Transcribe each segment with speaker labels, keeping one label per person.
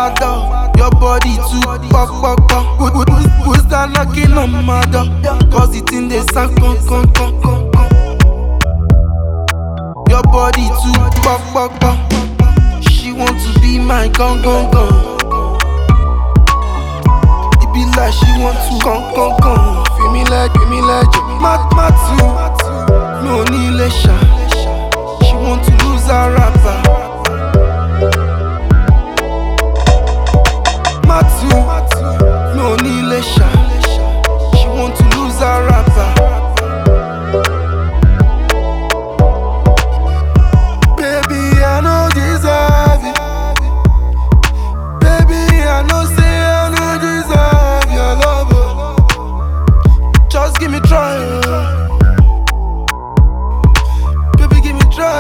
Speaker 1: my door. Your body too pop pop pop. Who's that knocking on my door? Cause it in the sound con. Your body too pop pop pop. She want to be my gun. It be like she want to con. Feel me like Mat too. No need lesha. She want to lose her rapper. Mat too. No need lesha. She want to lose her rapper. Baby, I know deserve it. Baby, I know say I know deserve your love. Just give me try. Baby, give me try.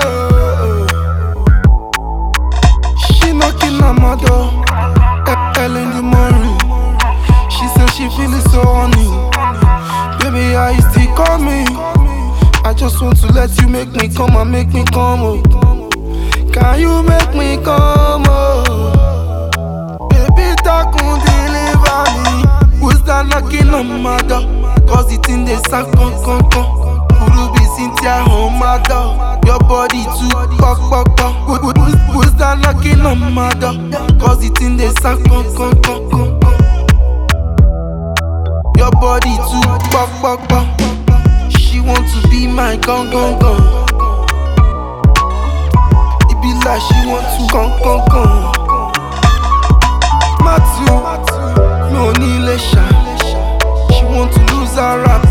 Speaker 1: She knocking on my door. Early in the morning. She said she feeling so horny. Baby, are you still call me? I just want to let you make me come and make me come. Oh. Can you make me come? Oh. Baby, that can deliver me. Who's that knocking on my door? Cause it in the sound con. Kurubi Cynthia on my door. Your body too pop. Who's that knocking on my door? Cause it in the sound con. Your body too pop. She want to be my gun. It be like she want to con. Mat too. No need lesha. She want to lose her rap.